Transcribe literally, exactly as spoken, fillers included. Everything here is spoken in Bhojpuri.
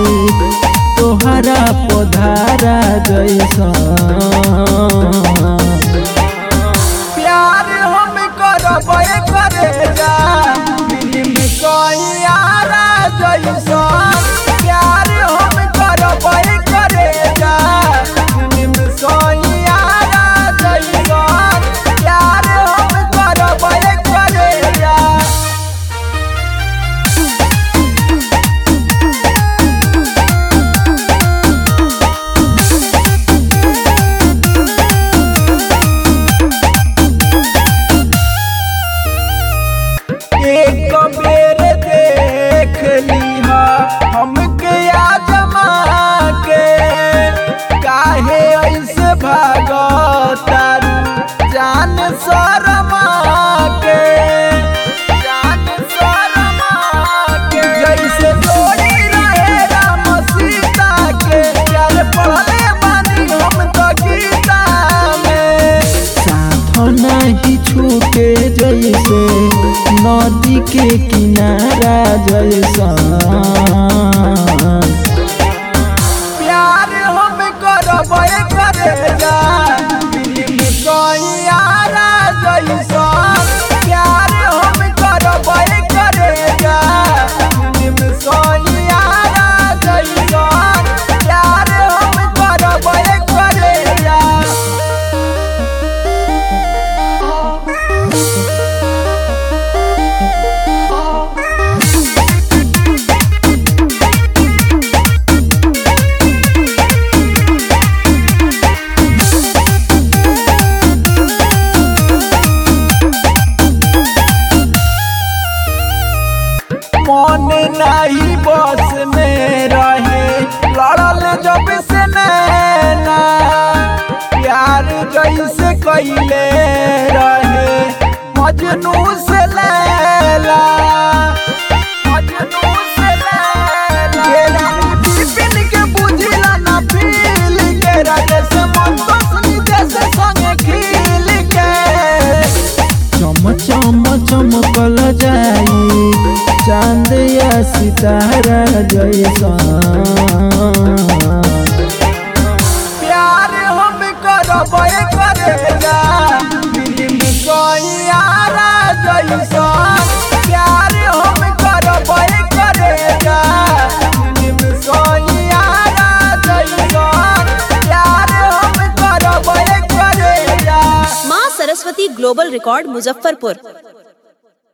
तोहरा पधारा जैसा प्यार हम करबे करे जा फिल्म कइयारा जैसा प्यार हम करबे करे जा फिल्म कइयारा जैसा प्यार हम करबे करे जा एक बेर देख लीहा हमके आजमा के काहे ऐसे भागतारू जान शर्मा के जान शर्मा के जैसे जोड़ी रहे राम सीता के प्यार पढ़ले बानी हम तो गीता में साथ नहीं छूटे जैसे नदी के किनारा जैसा प्यार हम करबे करे जा फिल्म कइयारा जैसा प्यार हम करबे करे जा फिल्म कइयारा जैसा प्यार हम करबे करे जा मन नहीं बस में रहे लड़ल जब से नैना प्यार जैसे कैले रहे मजनू से लैला मजनू से लैला बिपिन के बुझिला ना फील के राजे से मन तो सुनी जैसे संग खिल के चम चम चमकल जाई चांद या सितारा जैसा प्यार हम करबे करे जा फिल्म कइयारा जैसा प्यार हम करबे करे जा फिल्म कइयारा जैसा प्यार हम करबे करे जा। माँ सरस्वती ग्लोबल रिकॉर्ड मुजफ्फरपुर।